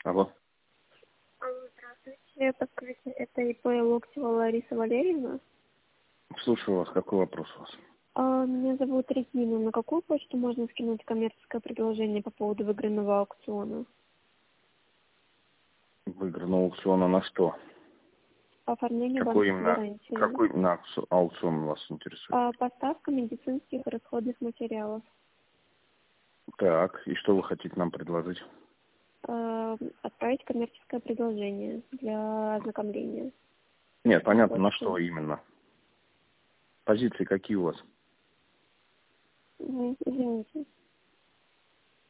Алло. Алло, здравствуйте. Подскажите, это ИП Локтева Лариса Валерьевна? Слушаю вас. Какой вопрос у вас? Меня зовут Регина. На какую почту можно скинуть коммерческое предложение по поводу выигранного аукциона? Выигранного аукциона на что? Оформление Какой банковской именно, гарантии. какой именно аукцион вас интересует? Поставка медицинских и расходных материалов. Так, и что вы хотите нам предложить? Отправить коммерческое предложение для ознакомления. Нет, понятно, на Почту. что именно. Позиции какие у вас? Извините.